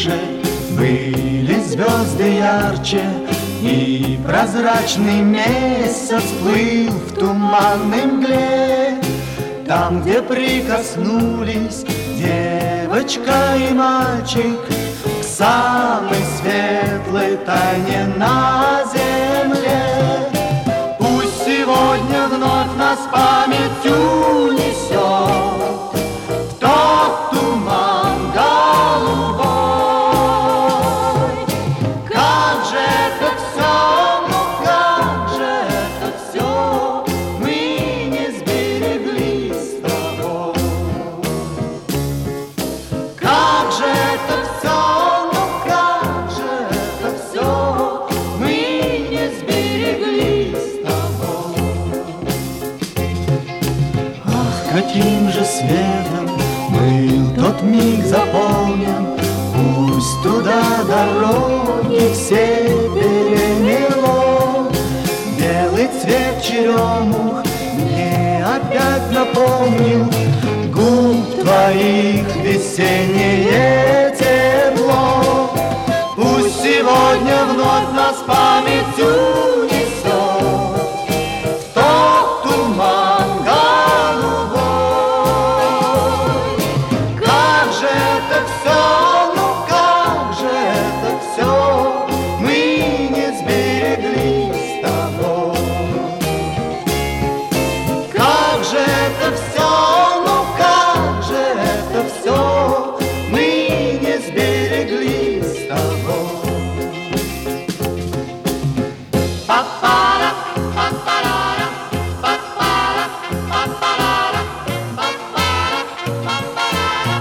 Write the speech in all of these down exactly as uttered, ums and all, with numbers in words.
крыше были звезды ярче, и прозрачный месяц плыл в туманной мгле. Там, где прикоснулись девочка и мальчик к самой светлой тайне на земле. Пусть сегодня вновь нас память унесет в тот туман голубой. Как же это все, ну как же это все мы не сберегли с тобой. Как же это все, ну как же это все мы не сберегли с тобой. Ах, каким же светом был тот миг заполнен, пусть туда дороги все перемело. Белый цвет черемух мне опять напомнил губ твоих весеннее тепло. Пусть сегодня вновь нас память унесет в тот туман голубой. Как же это все, ну как же это все мы не сберегли с тобой. Как же это все, ну как же это все мы не сберегли с тобой. Па-пара, па-парара, па-пара, па-парара, па-пара, па-парара.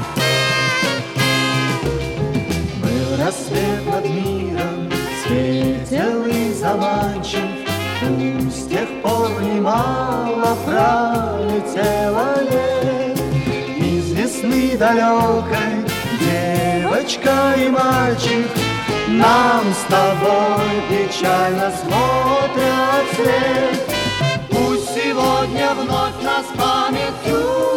Был рассвет над миром, светел и заманчив, пусть с тех пор немало пролетело лет. Из весны далекой девочка и мальчик нам с тобой печально смотрят вслед. Пусть сегодня вновь нас памятью